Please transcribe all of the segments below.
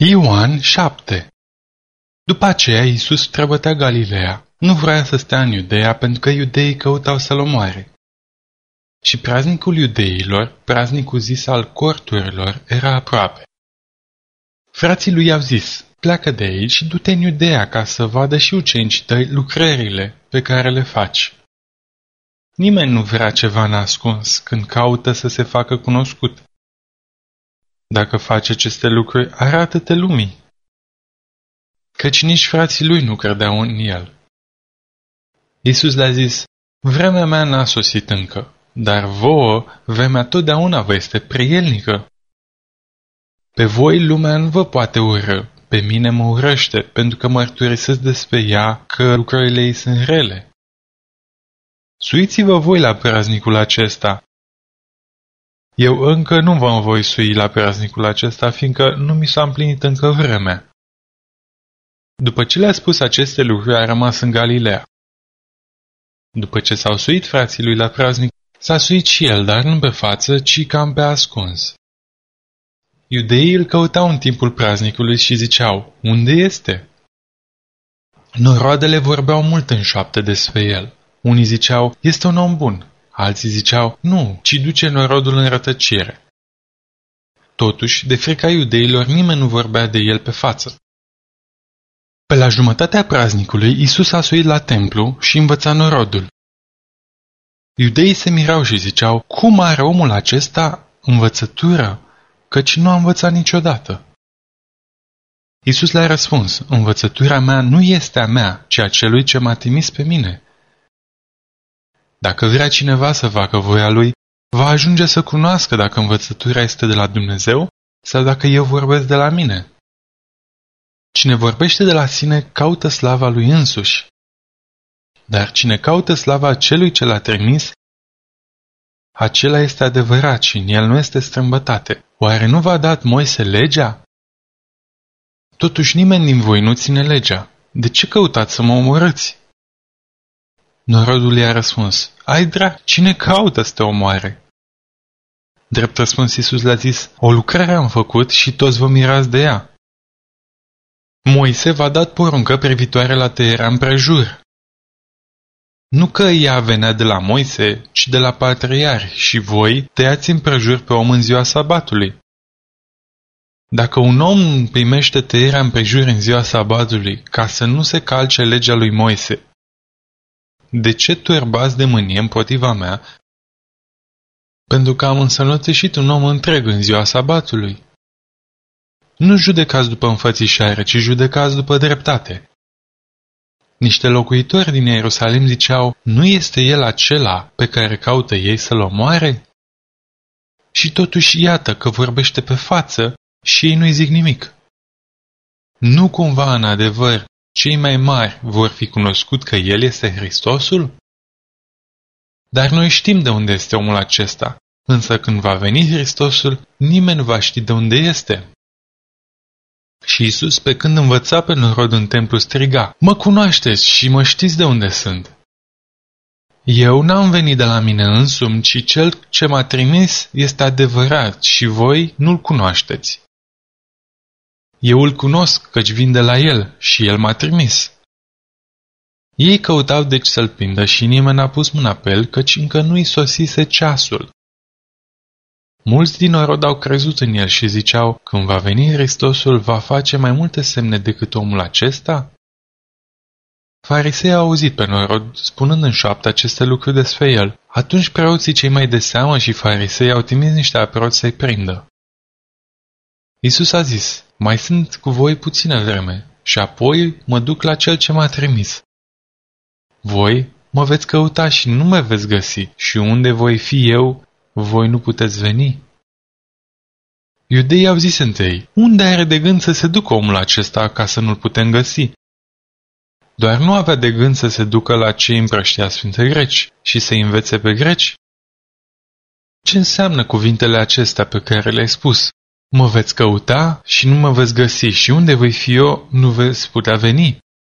Ioan 7. După aceea Iisus străbătea Galileea. Nu vrea să stea în Iudeea pentru că iudeii căutau să-l omoare. Și praznicul iudeilor, praznicul zis al corturilor, era aproape. Frații lui i-au zis: pleacă de aici și du-te în Iudeea ca să vadă și ucenicii tăi lucrările pe care le faci. Nimeni nu vrea ceva nascuns când caută să se facă cunoscut. Dacă faci aceste lucruri, arată-te lumii. Căci nici frații lui nu credeau în el. Iisus le-a zis: vremea mea n-a sosit încă, dar vouă vremea totdeauna vă este prielnică. Pe voi lumea nu vă poate urâ, pe mine mă urăște, pentru că mărturisesc despre ea că lucrările ei sunt rele. Suiți-vă voi la praznicul acesta. Eu încă nu vă voi sui la praznicul acesta, fiindcă nu mi s-a împlinit încă vremea. După ce le-a spus aceste lucruri, a rămas în Galileea. După ce s-au suit frații lui la praznic, s-a suit și el, dar nu pe față, ci cam pe ascuns. Iudeii îl căutau în timpul praznicului și ziceau: unde este? Noroadele vorbeau mult în șoaptă despre el. Unii ziceau: este un om bun. Alții ziceau: nu, ci duce norodul în rătăcire. Totuși, de frica iudeilor, nimeni nu vorbea de el pe față. Pe la jumătatea praznicului, Iisus a suit la templu și învăța norodul. Iudeii se mirau și ziceau: cum are omul acesta învățătură, căci nu a învățat niciodată? Iisus le-a răspuns: învățătura mea nu este a mea, ci a celui ce m-a trimis pe mine. Dacă vrea cineva să facă voia lui, va ajunge să cunoască dacă învățătura este de la Dumnezeu sau dacă eu vorbesc de la mine. Cine vorbește de la sine caută slava lui însuși. Dar cine caută slava celui ce l-a trimis, acela este adevărat și în el nu este strâmbătate. Oare nu v-a dat Moise legea? Totuși nimeni din voi nu ține legea. De ce căutați să mă omorâți? Norodul i-a răspuns: ai drac, cine caută să te omoare? Drept răspuns, Iisus le-a zis: o lucrare am făcut și toți vă mirați de ea. Moise v-a dat poruncă privitoare la tăierea împrejur. Nu că ea venea de la Moise, ci de la patriarhi și voi tăiați împrejur pe om în ziua sabatului. Dacă un om primește tăierea împrejur în ziua sabatului ca să nu se calce legea lui Moise, de ce turbați de mânie împotriva mea, pentru că am însănătoșit un om întreg în ziua sabatului? Nu judecați după înfățișare, ci judecați după dreptate. Niște locuitori din Ierusalim ziceau: nu este el acela pe care caută ei să-l omoare? Și totuși iată că vorbește pe față și ei nu-i zic nimic. Nu cumva în adevăr cei mai mari vor fi cunoscut că el este Hristosul? Dar noi știm de unde este omul acesta, însă când va veni Hristosul, nimeni nu va ști de unde este. Și Iisus, pe când învăța pe norod în templu, striga: mă cunoașteți și mă știți de unde sunt. Eu n-am venit de la mine însumi, ci cel ce m-a trimis este adevărat și voi nu-l cunoașteți. Eu îl cunosc, căci vin de la el și el m-a trimis. Ei căutau deci să-l prindă și nimeni n-a pus mâna pe el, căci încă nu-i sosise ceasul. Mulți din norod au crezut în el și ziceau: când va veni Hristosul, va face mai multe semne decât omul acesta? Farisei au auzit pe norod spunând în șoaptă aceste lucruri despre el. Atunci preoții cei mai de seamă și farisei au trimis niște aproți să-i prindă. Iisus a zis: mai sunt cu voi puțină vreme și apoi mă duc la cel ce m-a trimis. Voi mă veți căuta și nu mă veți găsi și unde voi fi eu, voi nu puteți veni. Iudeii au zis întâi: unde are de gând să se ducă omul acesta ca să nu-l putem găsi? Doar nu avea de gând să se ducă la cei împrăștiați printre greci și să-i învețe pe greci? Ce înseamnă cuvintele acestea pe care le-ai spus? Mă veți căuta și nu mă veți găsi și unde voi fi eu, nu veți putea veni.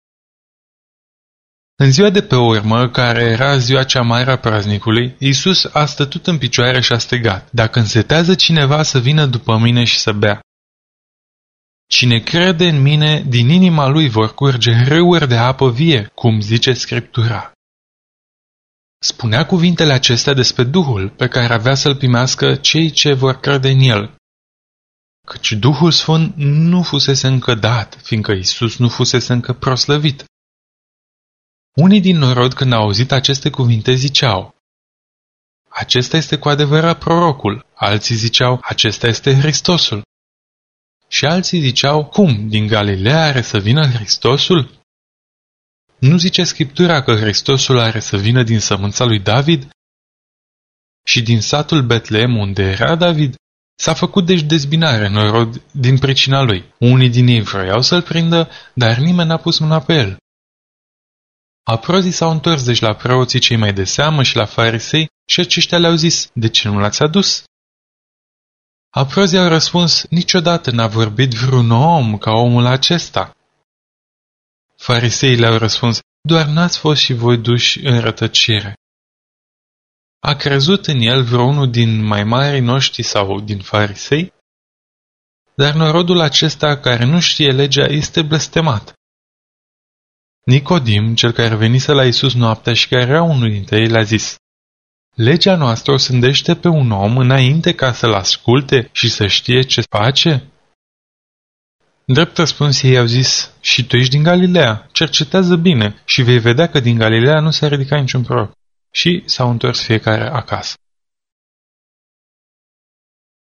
În ziua de pe urmă, care era ziua cea mare a praznicului, Iisus a stătut în picioare și a strigat: dacă însetează cineva să vină după mine și să bea. Cine crede în mine, din inima lui vor curge râuri de apă vie, cum zice Scriptura. Spunea cuvintele acestea despre Duhul pe care avea să-l primească cei ce vor crede în el. Căci Duhul Sfânt nu fusese încă dat, fiindcă Iisus nu fusese încă proslăvit. Unii din norod, când au auzit aceste cuvinte, ziceau: acesta este cu adevărat prorocul, alții ziceau: acesta este Hristosul. Și alții ziceau: cum, din Galileea are să vină Hristosul? Nu zice Scriptura că Hristosul are să vină din sămânța lui David? Și din satul Betlehem, unde era David? S-a făcut deci dezbinare norod din pricina lui. Unii din ei vroiau să-l prindă, dar nimeni n-a pus mâna pe el. Aprozii s-au întors deci la preoții cei mai de seamă și la farisei și aceștia le-au zis: de ce nu l-ați adus? Aprozii au răspuns: niciodată n-a vorbit vreun om ca omul acesta. Fariseii le-au răspuns: doar n-ați fost și voi duși în rătăcire. A crezut în el vreunul din mai marii noștri sau din farisei? Dar norodul acesta care nu știe legea este blestemat. Nicodim, cel care venise la Iisus noaptea și care era unul dintre ei, le-a zis: legea noastră o sândește pe un om înainte ca să-l asculte și să știe ce face? Drept răspuns ei au zis: și tu ești din Galileea, cercetează bine și vei vedea că din Galileea nu s-a ridicat niciun proroc. Și s-au întors fiecare acasă.